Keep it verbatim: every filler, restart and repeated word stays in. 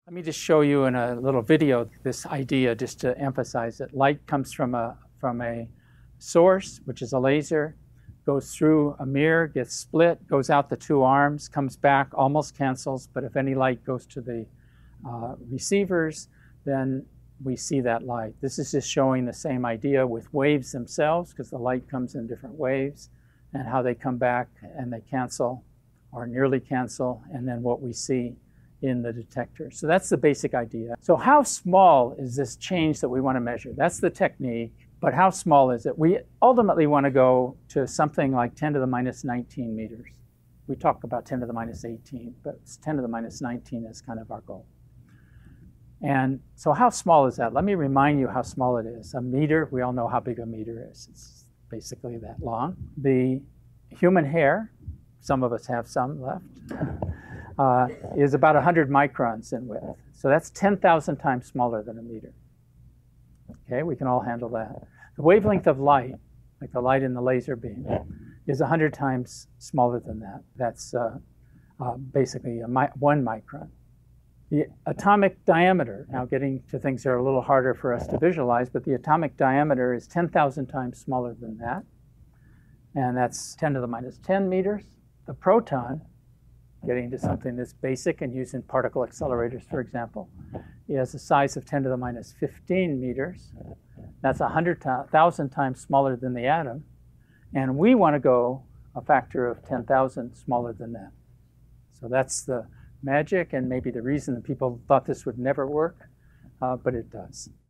Let me just show you in a little video this idea just to emphasize it. Light comes from a, from a source, which is a laser, goes through a mirror, gets split, goes out the two arms, comes back, almost cancels, but if any light goes to the uh, receivers, then we see that light. This is just showing the same idea with waves themselves, because the light comes in different waves, and how they come back and they cancel or nearly cancel, and then what we see in the detector. So that's the basic idea. So how small is this change that we want to measure? That's the technique, but how small is it? We ultimately want to go to something like ten to the minus nineteen meters. We talk about ten to the minus eighteen, but ten to the minus nineteen is kind of our goal. And so how small is that? Let me remind you how small it is. A meter, we all know how big a meter is. It's basically that long. The human hair, some of us have some left, uh, is about one hundred microns in width. So that's ten thousand times smaller than a meter. Okay, we can all handle that. The wavelength of light, like the light in the laser beam, is one hundred times smaller than that. That's uh, uh, basically a mi one micron. The atomic diameter, now getting to things that are a little harder for us to visualize, but the atomic diameter is ten thousand times smaller than that. And that's ten to the minus ten meters. The proton, getting to something that's basic and used in particle accelerators, for example, is a size of ten to the minus fifteen meters. That's one hundred thousand times smaller than the atom. And we want to go a factor of ten thousand smaller than that. So that's the magic and maybe the reason that people thought this would never work, uh, but it does.